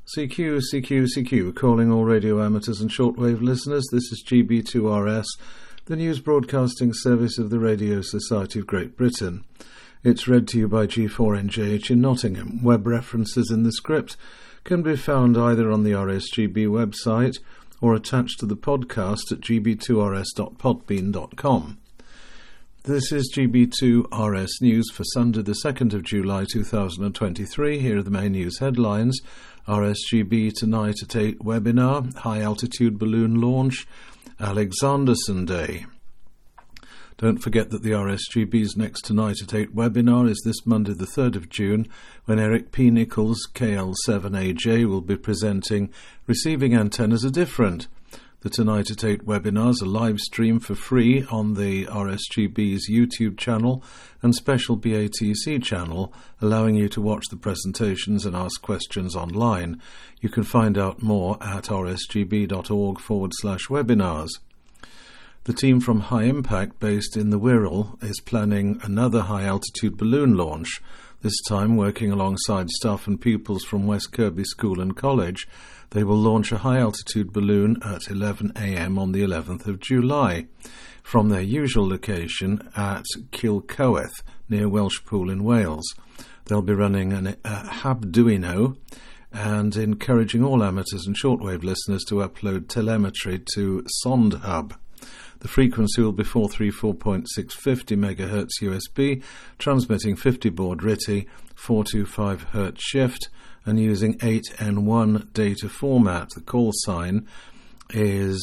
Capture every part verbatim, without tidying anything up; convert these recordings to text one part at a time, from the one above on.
C Q, C Q, C Q, calling all radio amateurs and shortwave listeners. This is G B two R S, the news broadcasting service of the Radio Society of Great Britain. It's read to you by G four N J H in Nottingham. Web references in the script can be found either on the R S G B website or attached to the podcast at g b two r s dot podbean dot com. This is G B two R S News for Sunday the second of July two thousand twenty-three. Here are the main news headlines. R S G B Tonight at eight webinar, High Altitude Balloon Launch, Alexanderson Day. Don't forget that the R S G B's Next Tonight at eight webinar is this Monday the third of June, when Eric P. Nichols, K L seven A J, will be presenting Receiving Antennas Are Different. The Tonight at eight webinars are live stream for free on the R S G B's YouTube channel and special B A T C channel, allowing you to watch the presentations and ask questions online. You can find out more at rsgb.org forward slash webinars. The team from High Impact, based in the Wirral, is planning another high-altitude balloon launch, this time working alongside staff and pupils from West Kirby School and College. They will launch a high-altitude balloon at eleven a.m. on the eleventh of July, from their usual location at Kilcoeth, near Welshpool in Wales. They'll be running an, a Habduino and encouraging all amateurs and shortwave listeners to upload telemetry to SondHub. The frequency will be four thirty-four point six five zero megahertz U S B, transmitting fifty baud R T I, four twenty-five hertz shift, and using eight N one data format. The call sign is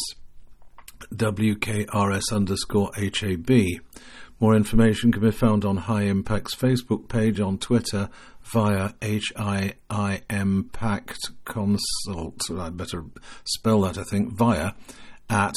W K R S underscore H A B. More information can be found on High Impact's Facebook page, on Twitter via H I I Impact Consult. I better spell that, I think, via at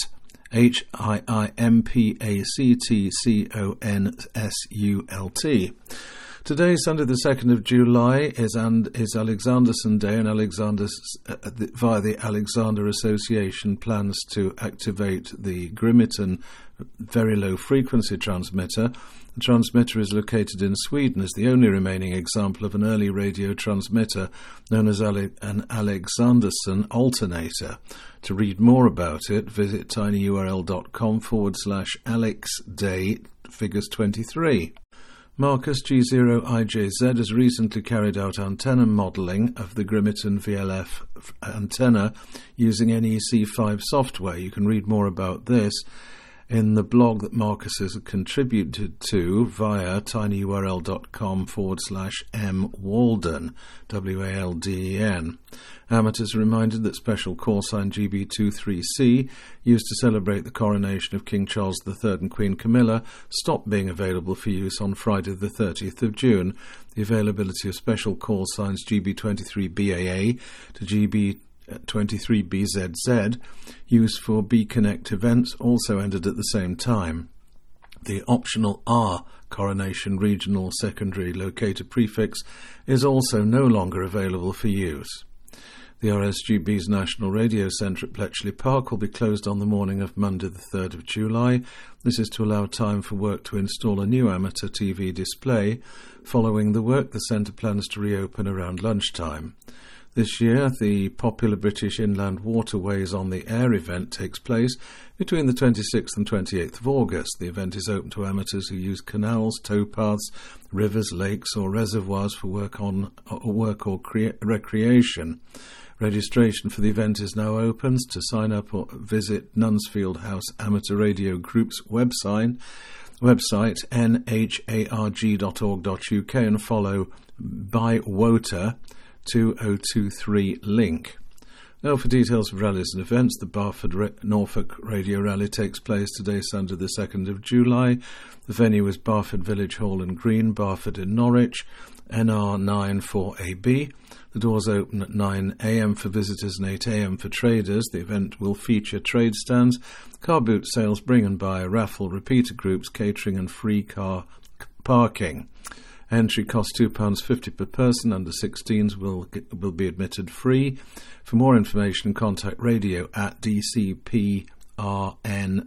H I I M P A C T C O N S U L T. Today, Sunday the second of July, is and is Alexanderson Day, and Alexander, uh, the, via the Alexander Association, plans to activate the Grimeton very low frequency transmitter. The transmitter is located in Sweden, as the only remaining example of an early radio transmitter known as Ale- an Alexanderson alternator. To read more about it, visit tinyurl.com forward slash alexday figures twenty-three. Marcus G zero I J Z has recently carried out antenna modelling of the Grimeton V L F antenna using N E C five software. You can read more about this in the blog that Marcus has contributed to via tinyurl.com forward slash M Walden, W A L D E N. Amateurs are reminded that special call sign G B twenty-three C, used to celebrate the coronation of King Charles the third and Queen Camilla, stopped being available for use on Friday the thirtieth of June. The availability of special call signs G B twenty-three B A A to G B twenty-three B Z Z, used for B-Connect events, also ended at the same time. The optional R Coronation Regional Secondary Locator prefix is also no longer available for use. The R S G B's National Radio Centre at Bletchley Park will be closed on the morning of Monday the third of July. This is to allow time for work to install a new amateur T V display. Following the work, the centre plans to reopen around lunchtime. This year, the popular British Inland Waterways on the Air event takes place between the twenty-sixth and twenty-eighth of August. The event is open to amateurs who use canals, towpaths, rivers, lakes or reservoirs for work on or work or crea- recreation. Registration for the event is now open. To sign up, or visit Nunsfield House Amateur Radio Group's website, website n h a r g dot org dot u k, and follow by WOTA two oh two three link. Now for details of rallies and events. The Barford Re- Norfolk Radio Rally takes place today, Sunday the second of July. The venue is Barford Village Hall and Green, Barford in Norwich, N R nine four A B. The doors open at nine a.m. for visitors and eight a.m. for traders. The event will feature trade stands, car boot sales, bring and buy, raffle, repeater groups, catering and free car parking. Entry costs two pounds fifty per person. Under sixteens will will be admitted free. For more information, contact radio at d c p r n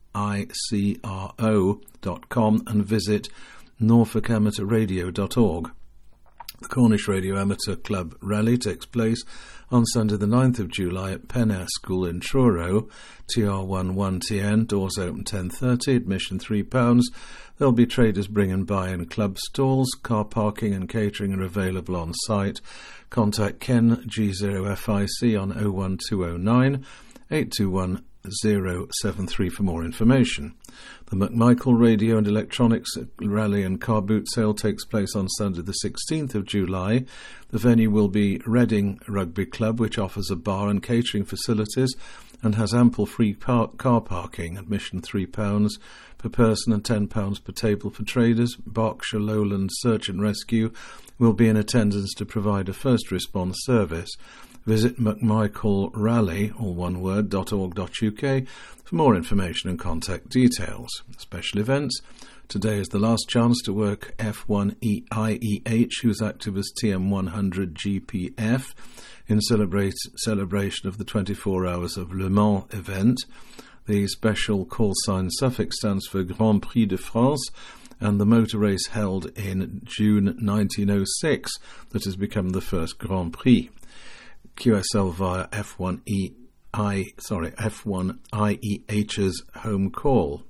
i c r o dot com and visit norfolk amateur radio dot org. The Cornish Radio Amateur Club Rally takes place on Sunday the ninth of July at Pen Air School in Truro, T R one one T N, doors open ten thirty, admission three pounds. There'll be traders bring and buy in club stalls, car parking and catering are available on site. Contact Ken G zero F I C on oh one two oh nine, eight two one zero seven three for more information. The McMichael Radio and Electronics Rally and Car Boot Sale takes place on Sunday the sixteenth of July. The venue will be Reading Rugby Club, which offers a bar and catering facilities and has ample free par- car parking. Admission three pounds per person and ten pounds per table for traders. Berkshire Lowland Search and Rescue will be in attendance to provide a first response service. Visit mcmichaelrally, all one word, .org.uk for more information and contact details. Special events. Today is the last chance to work F one E I E H, who's active as T M one hundred G P F, in celebrate, celebration of the twenty-four Hours of Le Mans event. The special call sign suffix stands for Grand Prix de France, and the motor race held in June nineteen oh six that has become the first Grand Prix. Q S L via F one E I, sorry, F one I E H's home call.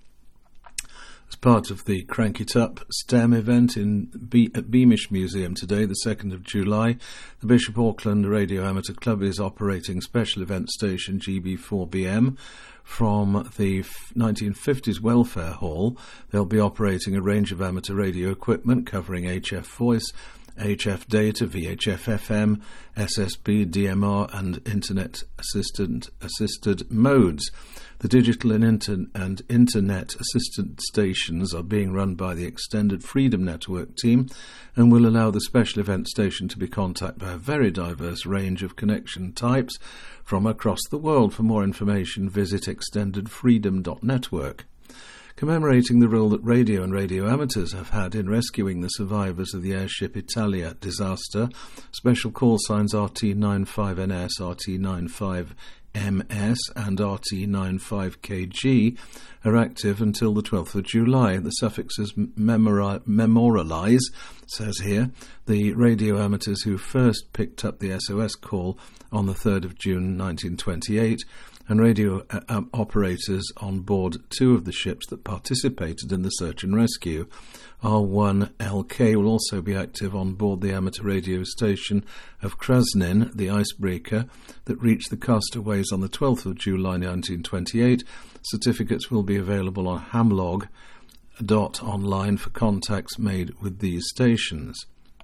As part of the Crank It Up STEM event in Be- at Beamish Museum today, the second of July, the Bishop Auckland Radio Amateur Club is operating special event station G B four B M from the nineteen fifties Welfare Hall. They'll be operating a range of amateur radio equipment covering H F voice, H F data, V H F F M, S S B, D M R and Internet assistant assisted modes. The digital and, inter- and internet assisted stations are being run by the Extended Freedom Network team and will allow the special event station to be contacted by a very diverse range of connection types from across the world. For more information, visit extended freedom dot network. Commemorating the role that radio and radio amateurs have had in rescuing the survivors of the airship Italia disaster, special call signs R T ninety-five N S, R T ninety-five M S and R T ninety-five K G are active until the twelfth of July. The suffixes memori- memorialise, says here, the radio amateurs who first picked up the S O S call on the third of June nineteen twenty-eight, and radio uh, operators on board two of the ships that participated in the search and rescue. R one L K will also be active on board the amateur radio station of Krasnin, the icebreaker that reached the castaways on the twelfth of July nineteen twenty-eight. Certificates will be available on hamlog dot online for contacts made with these stations.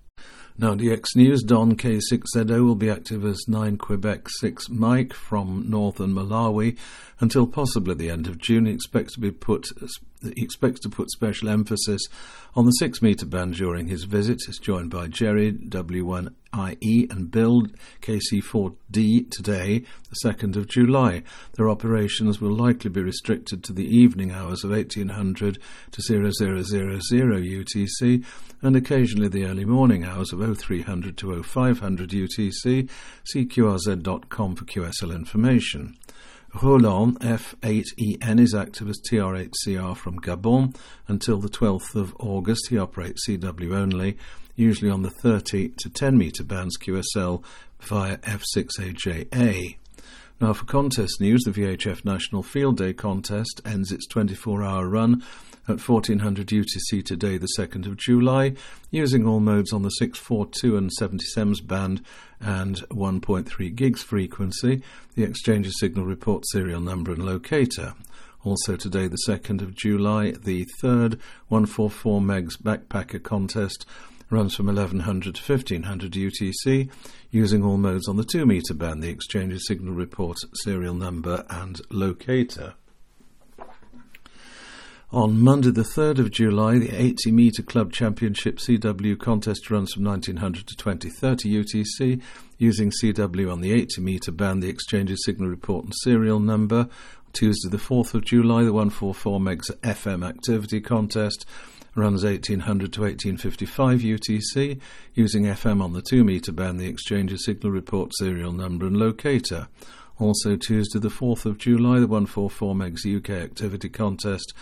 Now, D X News, Don K six Z O will be active as nine Quebec six Mike from northern Malawi until possibly the end of June. He expects to be put he expects to put special emphasis on the six metre band during his visit. He's joined by Jerry W one I E and Bill K C four D today, the second of July. Their operations will likely be restricted to the evening hours of eighteen hundred to zero zero zero zero U T C and occasionally the early morning hours of oh three hundred to oh five hundred U T C. See Q R Z dot com for Q S L information. Roland F eight E N is active as T R eight C R from Gabon until the twelfth of August. He operates C W only, usually on the thirty to ten metre bands Q S L via F six A J A. Now for contest news, the V H F National Field Day contest ends its twenty-four hour run at fourteen hundred U T C today, the second of July, using all modes on the six forty-two and seventy sems band and one point three gigs frequency. The exchange signal report serial number and locator. Also today, the second of July, the third one forty-four megs backpacker contest runs from eleven hundred to fifteen hundred U T C, using all modes on the two metre band. The exchange signal report serial number and locator. On Monday the third of July, the eighty metre Club Championship C W contest runs from nineteen hundred to twenty thirty U T C, using C W on the eighty metre band, the exchange's signal report and serial number. Tuesday the fourth of July, the one forty-four megs F M activity contest runs eighteen hundred to eighteen fifty-five U T C, using F M on the two metre band, the exchange's signal report serial number and locator. Also Tuesday the fourth of July, the one forty-four megs U K activity contest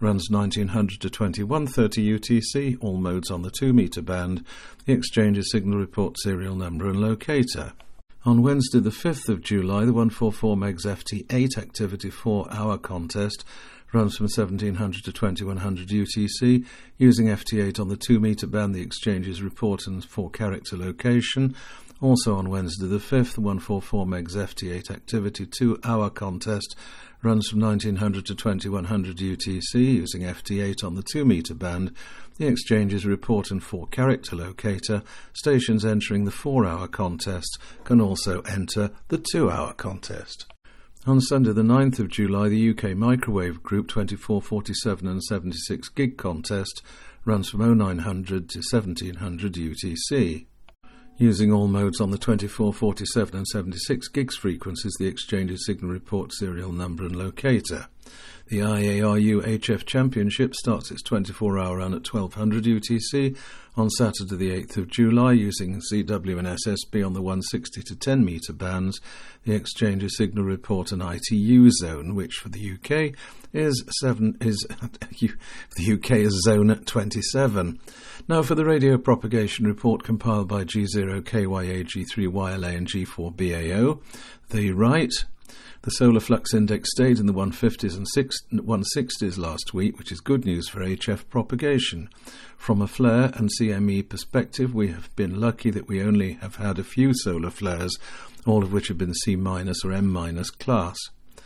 runs nineteen hundred to twenty-one thirty U T C, all modes on the two metre band. The exchange's signal report serial number and locator. On Wednesday the fifth of July, the one forty-four megahertz F T eight activity four hour contest runs from seventeen hundred to twenty-one hundred U T C. Using F T eight on the two metre band, the exchange's report and four character location. Also on Wednesday the fifth, the one forty-four megahertz F T eight activity two hour contest runs from nineteen hundred to twenty-one hundred U T C. Using F T eight on the two metre band, the exchange's report and four character locator. Stations entering the four hour contest can also enter the two hour contest. On Sunday the ninth of July, the U K Microwave Group twenty-four, forty-seven and seventy-six gig contest runs from oh nine hundred to seventeen hundred U T C. Using all modes on the twenty-four, forty-seven and seventy-six gigs frequencies, the exchange's signal report serial number and locator. The I A R U H F Championship starts its twenty-four hour run at twelve hundred U T C on Saturday the eighth of July, using C W and S S B on the one sixty to ten metre bands. The exchange's signal report and I T U zone, which for the U K is seven is the U K is zone twenty-seven. Now for the radio propagation report compiled by G zero K Y A, G three Y L A and G four B A O. They write: the solar flux index stayed in the one fifties and one sixties last week, which is good news for H F propagation. From a flare and C M E perspective, we have been lucky that we only have had a few solar flares, all of which have been C- or M- class.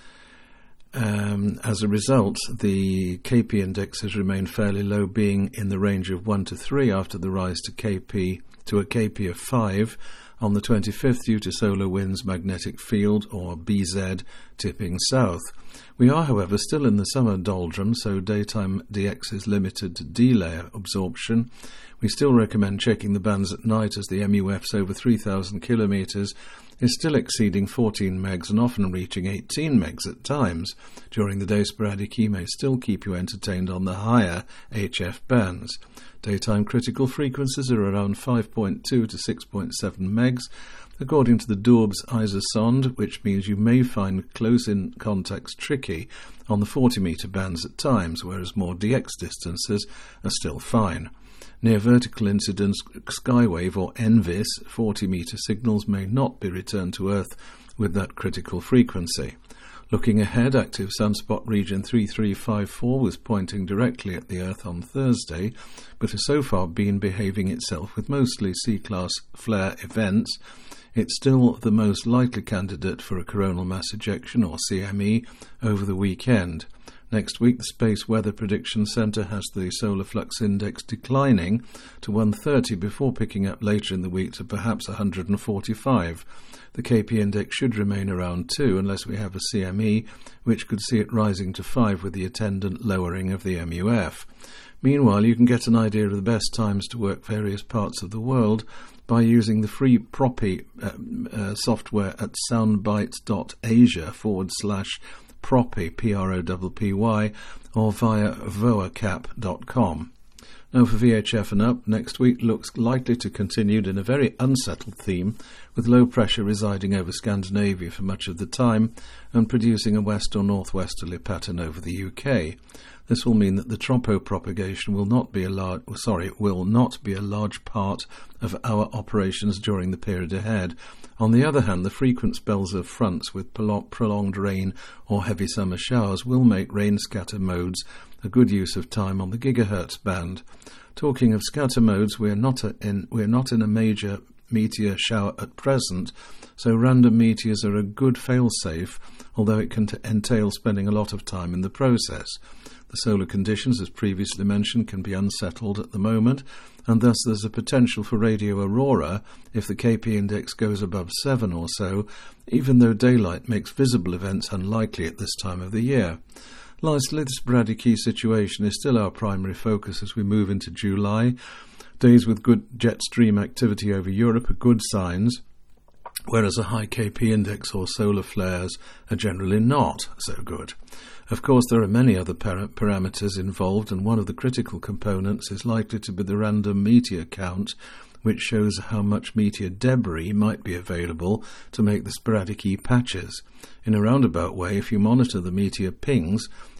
Um, as a result, the K P index has remained fairly low, being in the range of one to three after the rise to K P to a K P of five on the twenty-fifth due to solar winds, magnetic field, or B Z, tipping south. We are, however, still in the summer doldrums, so daytime D X is limited to D-layer absorption. We still recommend checking the bands at night, as the M U Fs over three thousand kilometres is still exceeding fourteen megs and often reaching eighteen megs at times. During the day, sporadic E may still keep you entertained on the higher H F bands. Daytime critical frequencies are around five point two to six point seven megs, according to the Dorbs Isosonde, which means you may find close-in contacts tricky on the forty metre bands at times, whereas more D X distances are still fine. Near vertical incidence skywave or N V I S forty metre signals may not be returned to Earth with that critical frequency. Looking ahead, active sunspot region three three five four was pointing directly at the Earth on Thursday, but has so far been behaving itself with mostly C-class flare events. It's still the most likely candidate for a coronal mass ejection, or C M E, over the weekend. Next week, the Space Weather Prediction Centre has the solar flux index declining to one thirty before picking up later in the week to perhaps one hundred forty-five. The K P index should remain around two unless we have a C M E, which could see it rising to five with the attendant lowering of the M U F. Meanwhile, you can get an idea of the best times to work various parts of the world by using the free Propy uh, uh, software at soundbite.asia forward slash Propy, P R O P P Y, or via voacap dot com. Now for V H F and up, next week looks likely to continue in a very unsettled theme, with low pressure residing over Scandinavia for much of the time and producing a west or northwesterly pattern over the U K. This will mean that the tropo propagation will not be a large, sorry, will not be a large part of our operations during the period ahead. On the other hand, the frequent spells of fronts with prolonged rain or heavy summer showers will make rain scatter modes a good use of time on the gigahertz band. Talking of scatter modes, we're not a, in we're not in a major meteor shower at present, so random meteors are a good fail-safe, although it can t- entail spending a lot of time in the process. The solar conditions, as previously mentioned, can be unsettled at the moment, and thus there's a potential for radio aurora if the K P index goes above seven or so, even though daylight makes visible events unlikely at this time of the year. Lastly, the sporadic key situation is still our primary focus as we move into July. Days with good jet stream activity over Europe are good signs, whereas a high K P index or solar flares are generally not so good. Of course, there are many other para- parameters involved, and one of the critical components is likely to be the random meteor count, which shows how much meteor debris might be available to make the sporadic E patches. In a roundabout way, if you monitor the meteor pings,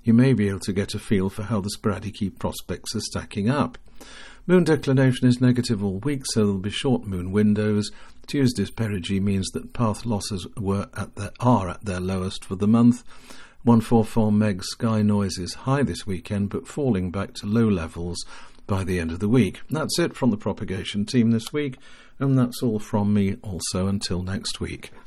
you may be able to get a feel for how the sporadic heat prospects are stacking up. Moon declination is negative all week, so there'll be short moon windows. Tuesday's perigee means that path losses were at their, are at their lowest for the month. one forty-four meg sky noise is high this weekend, but falling back to low levels by the end of the week. That's it from the propagation team this week, and that's all from me also until next week.